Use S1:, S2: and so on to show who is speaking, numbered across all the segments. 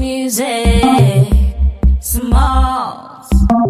S1: music. Smalls,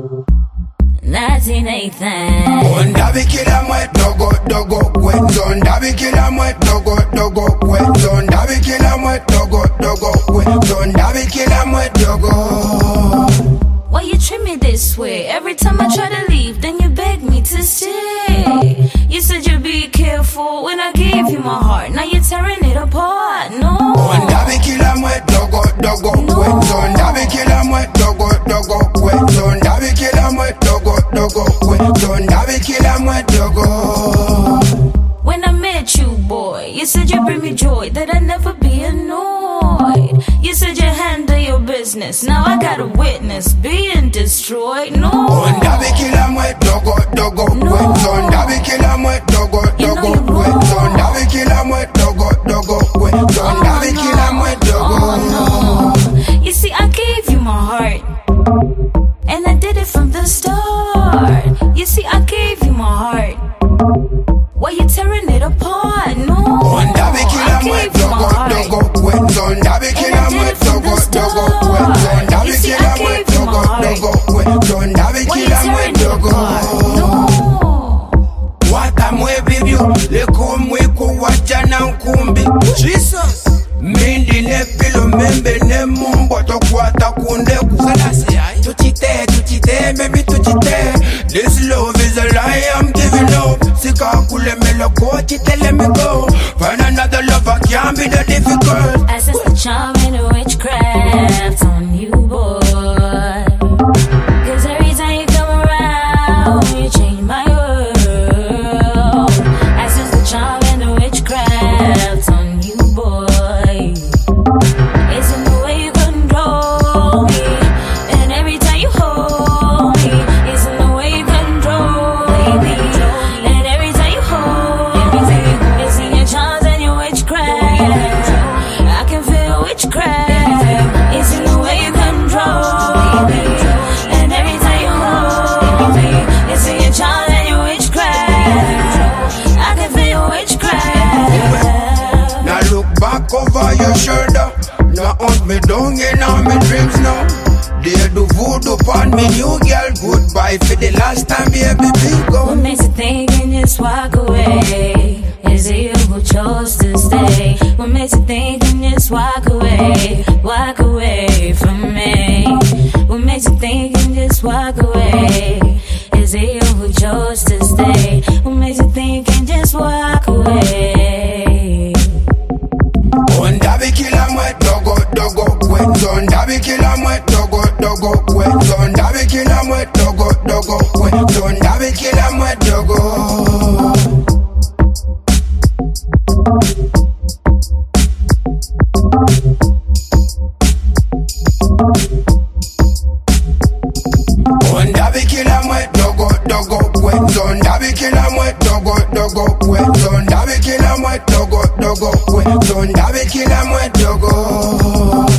S1: 1980.
S2: Dondabi kila mwe dogo dogo kwe. Dondabi kila mwe dogo dogo kwe. Dondabi kila mwe dogo dogo kwe. Dondabi kila mwe dogo.
S1: Why you treat me this way? Every time I try to leave, then you beg me to stay. You said you'd be careful when I gave you my heart. Now you're tearing it apart. No.
S2: Dondabi kila mwe dogo dogo kwe. Dondabi kila mwe dogo dogo kwe. Dondabi kila mwe dogo dogo kwe. Dondabi kila mwe dogo.
S1: When I met you, boy, you said you'd bring me joy, that I'd never be annoyed. You said you'd handle your business. Now I got a witness being destroyed. No.
S2: Dondabi kila mwe dogo dogo kwe. Dondabi kila mwe dogo dogo kwe. Dondabi kila mwe dogo dogo kwe. Dondabi kila mwe dogo.
S1: Oh, no. You see, I gave you my heart, and I did it from the start. You see, I gave you my heart. Why you tearing it apart? No.
S2: Dondabi kila mwe dogo dogo kwe. Dondabi kila mwe dogo dogo kwe. Dondabi kila mwe dogo dogo kwe. Dondabi kila mwe dogo. Wata mwe bibyo leko mwe kuwacha na nkumbi. Jesus. Mindi ne pilo membe ne mumbo tokwata kunde kusalasi ai. Tuchite, baby tuchite. This love is a lie I'm giving up. Sika kule melo go, chite let me go. Find another lover can't be that difficult.
S1: I sense the charm and the witchcraft on you, boy. Cause every time you come around, you change my world. I sense the charm and the witchcraft on you, boy. It's in the way you control me, and every time you hold me, it's in the way you control me, and every time you hold me, it's in your charms and your witchcraft. I can feel witchcraft. It's in the way you control me, and every time you hold me, it's in your charms and your witchcraft. I can feel witchcraft.
S2: Now look back over your shoulder. Now hunt me down in all my dreams now. They do voodoo upon me, new girl. Goodbye for the last time, baby, be
S1: What
S2: gone.
S1: makes you think and just walk away? Is it you who chose to stay? What makes you think and just walk away from me? What makes you think and just walk away? Is it you who chose to stay? What makes you think and just walk away?
S2: Dondabi kila mwe dogo dogo kwe. Dondabi kila mwe dogo dogo kwe. Dondabi kila mwe dogo dogo kwe. Dondabi kila mwe dogo. Dondabi kila mwe dogo dogo kwe. Dondabi kila mwe dogo dogo kwe. Dondabi kila mwe dogo dogo kwe. Dondabi kila mwe dogo.